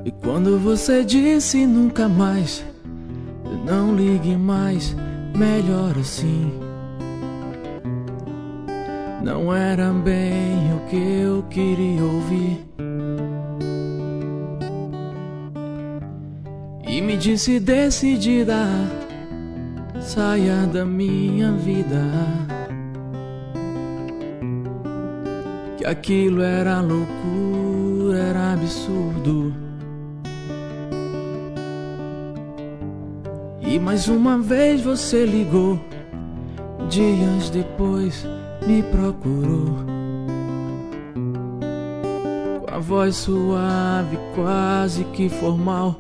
E quando você disse nunca mais, não ligue mais, melhor assim. Não era bem o que eu queria ouvir. E me disse decidida, saia da minha vida, que aquilo era loucura, era absurdo. E mais uma vez você ligou, dias depois me procurou, com a voz suave, quase que formal,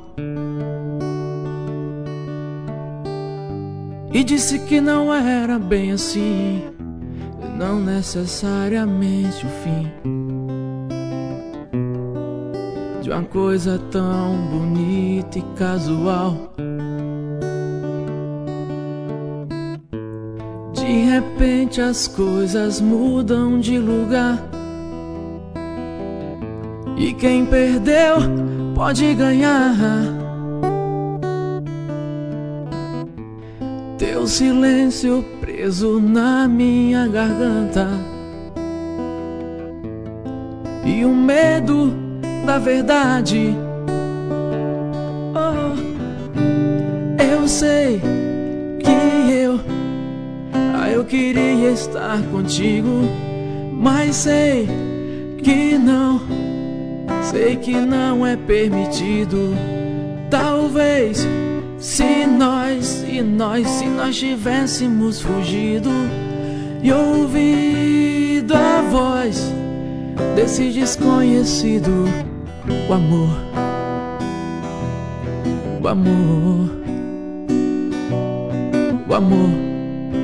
e disse que não era bem assim, não necessariamente o fim de uma coisa tão bonita e casual. De repente as coisas mudam de lugar, e quem perdeu pode ganhar. Teu silêncio preso na minha garganta, e o medo da verdade. Oh, eu sei que eu queria estar contigo, mas sei que não é permitido. Talvez se nós tivéssemos fugido e ouvido a voz desse desconhecido, o amor, o amor, o amor.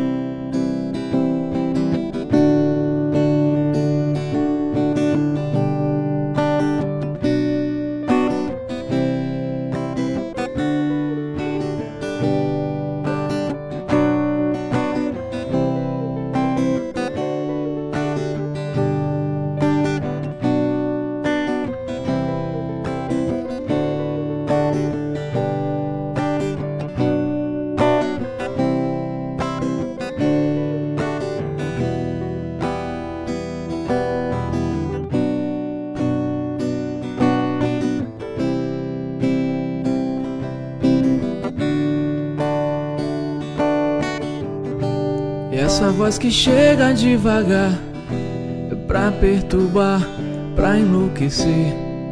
Essa voz que chega devagar, pra perturbar, pra enlouquecer,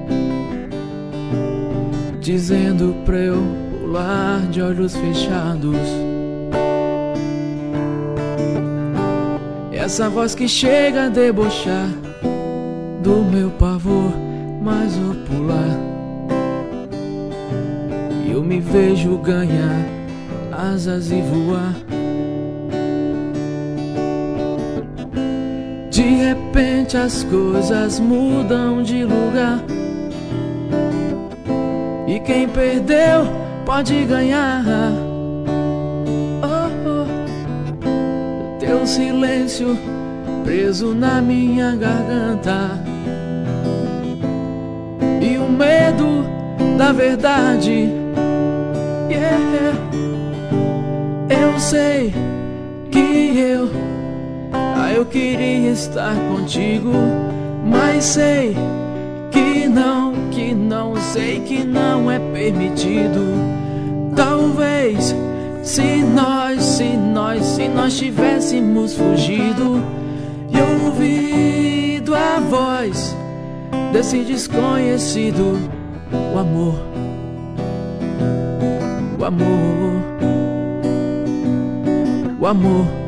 dizendo pra eu pular de olhos fechados. Essa voz que chega a debochar do meu pavor, mas vou pular, e eu me vejo ganhar asas e voar. De repente as coisas mudam de lugar, e quem perdeu pode ganhar. Oh, oh. Teu silêncio preso na minha garganta, e o medo da verdade. Yeah. Eu sei que eu queria estar contigo, mas sei que não é permitido. Talvez se nós tivéssemos fugido e ouvido a voz desse desconhecido, o amor, o amor, o amor.